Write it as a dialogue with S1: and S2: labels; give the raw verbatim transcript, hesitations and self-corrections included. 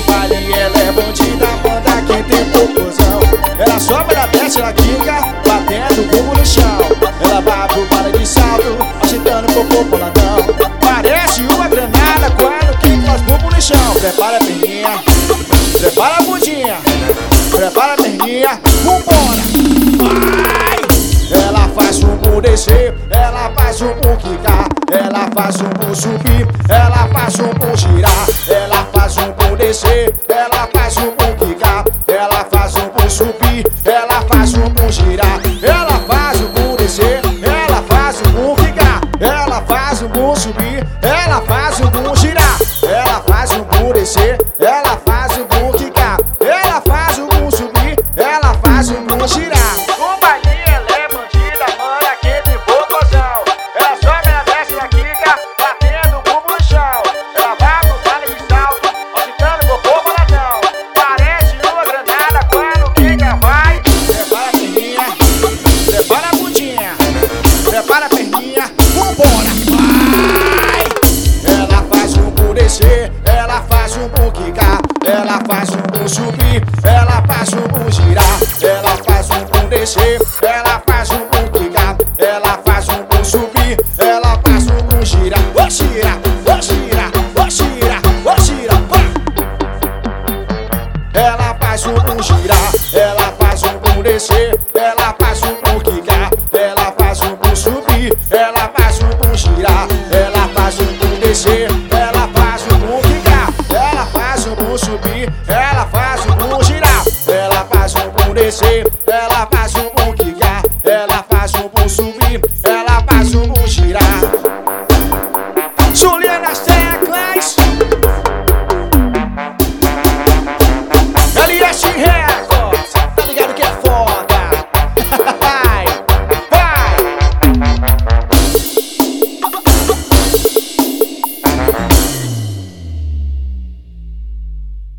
S1: no baile, ela é bandida, manda quem tem popozão. Ela sobe da desce, ela quica, batendo o bumbum no chão. Ela vai pro baile de salto, agitando popô boladão. Parece uma granada quando quem faz bumbum no chão. Prepara a perninha, prepara a bundinha, prepara a perninha, vambora. Vai! Ela faz o bumbum descer, ela faz o bumbum quicar, ela faz o bumbum subir, ela faz o bumbum girar, ela faz o bumbum descer, ela faz o bumbum quicar, ela faz o bumbum subir, ela faz o bumbum girar, ela faz o bumbum descer, ela faz o bumbum quicar, ela faz o bumbum subir, ela faz o bumbum girar, ela faz o bumbum descer, ela faz